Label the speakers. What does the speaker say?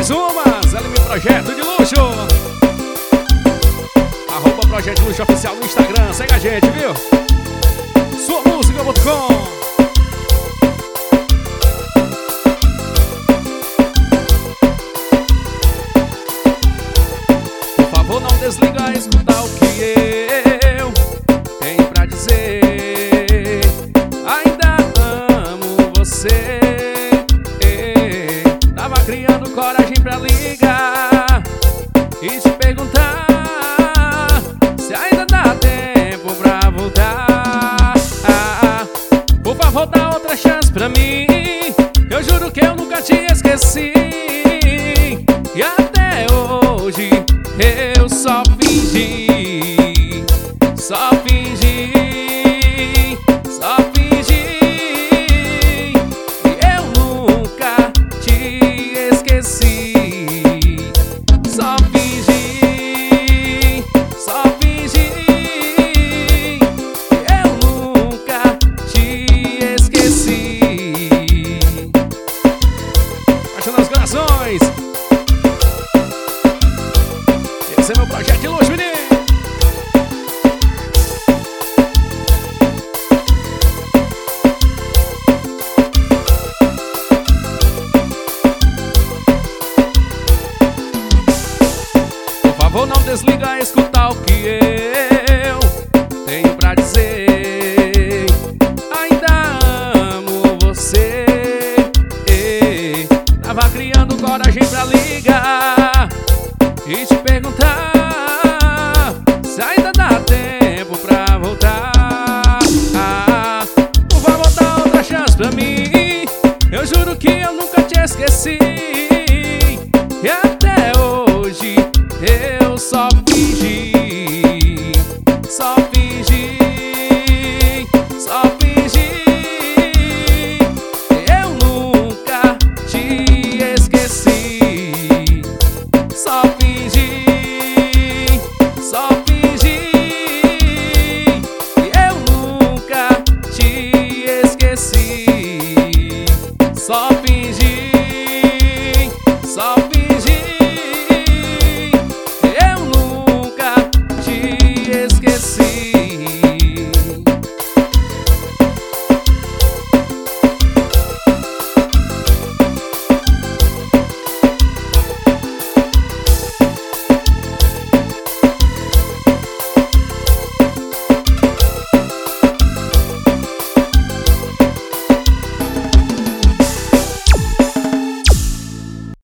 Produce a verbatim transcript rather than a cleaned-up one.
Speaker 1: mais umas, L M Projeto de Luxo. Arroba Projeto de Luxo Oficial no Instagram, segue a gente, viu? sua música ponto com. Por favor, não desliga, escuta o que eu tenho pra dizer. Ainda amo você. Tava criando coragem pra ligar e te perguntar se ainda dá tempo pra voltar. Por favor, dá outra chance pra mim. Eu juro que eu nunca te esqueci. E até hoje eu só fingi, só fingi, só fingi. E eu nunca te esqueci. Só fingi, só fingi. E eu nunca te esqueci. Paixão dos corações. Esse é meu projeto de luxo, menino. Por favor, não desliga, escutar o que eu tenho pra dizer. Ainda amo você. Tava criando coragem pra ligar e te perguntar se ainda dá tempo pra voltar. Por favor, dá outra chance pra mim. Eu juro que eu nunca te esqueci. E até hoje eu só fingi, só fingi, só fingi. Eu nunca te esqueci. Só fingi, só fingi. Eu nunca te esqueci. Só fingi.